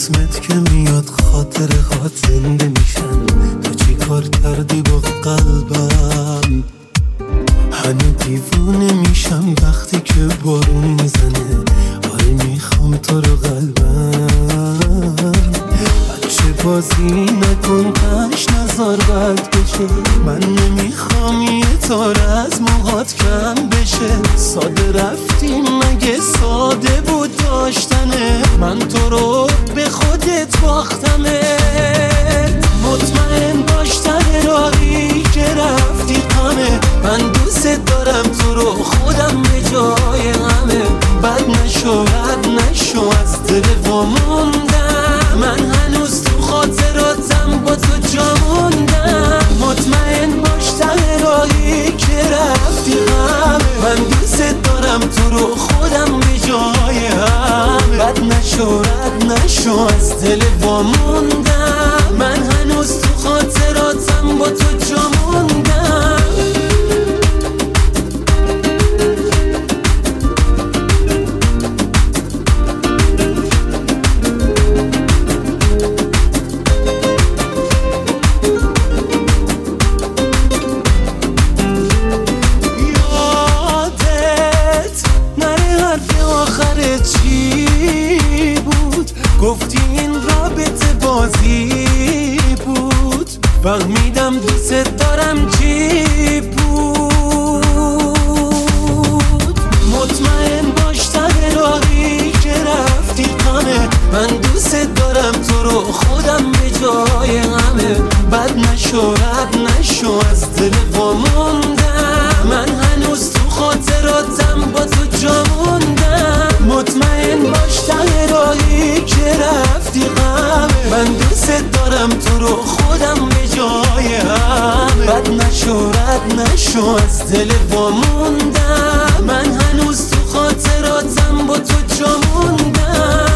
اسمت که میاد خاطره هات زنده میشن. تو چی کار کردی با قلبم؟ هنو دیوونه میشم وقتی که بارون میزنه. آره میخوام تو رو قلبم. بچه بازی نکن تش نزار بد بشه. من نمیخوام یه تار از موهات کم بشه. ساده رفتیم مگه ساده بود داشتنه؟ من تو رو به خودت باختمه. مطمئن باش ته راهی که رفتی غمه. من دوست دارم تو رو خودم به جای همه. بد نشو رد نشو از دل واموندم. من هنوز تو خاطراتم با تو جا موندم. مطمئن باش ته راهی که رفتی غمه. من دوست دارم تو رو خودم به جای همه. بد نشو رد نشو از دل واموندم. من هنوز تو خاطراتم با تو جا موندم. چی بود؟ گفتی این رابطه بازی بود. فهمیدم دوست دارم چی بود. مطمئن باش ته راهی که رفتی غمه. من دوست دارم تو رو خودم به جای همه. بد نشو رد نشو از دل واموندم. من هنوز تو خاطراتم با تو جا موندم. مطمئن باش ته راهی که رفتی غمه. من دوست دارم تو رو خودم به جای همه. بد نشو رد نشو از دل واموندم. من هنوز تو خاطراتم با تو جا موندم.